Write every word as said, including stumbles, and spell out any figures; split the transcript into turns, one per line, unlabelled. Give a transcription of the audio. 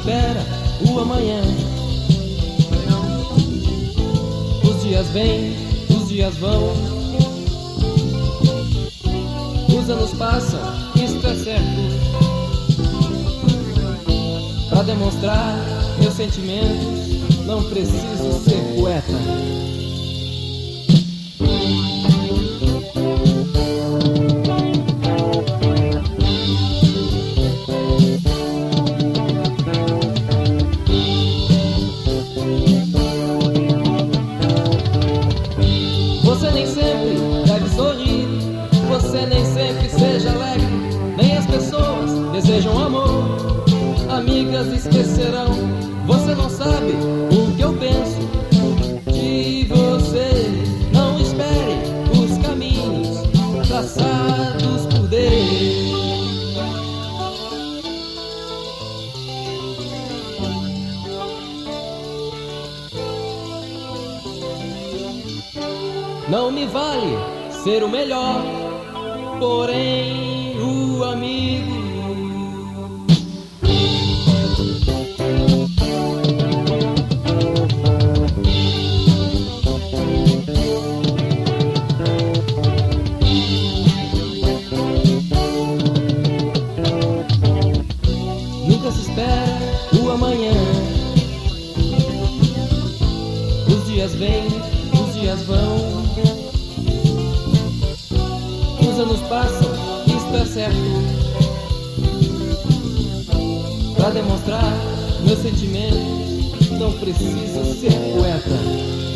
espera o amanhã. Os dias vêm, os dias vão, os anos passam, isto é certo. Pra demonstrar meus sentimentos, não preciso ser poeta. Você nem sempre deve sorrir, você nem sempre seja alegre, nem as pessoas desejam amor. Amigas esquecerão, você não sabe o que eu penso de você. Não espere os caminhos traçados por Deus. Não me vale ser o melhor, porém o amigo. Nunca se espera o amanhã. Os dias vêm, os dias vão, os anos passam, isto é certo. Pra demonstrar meus sentimentos, não preciso ser poeta.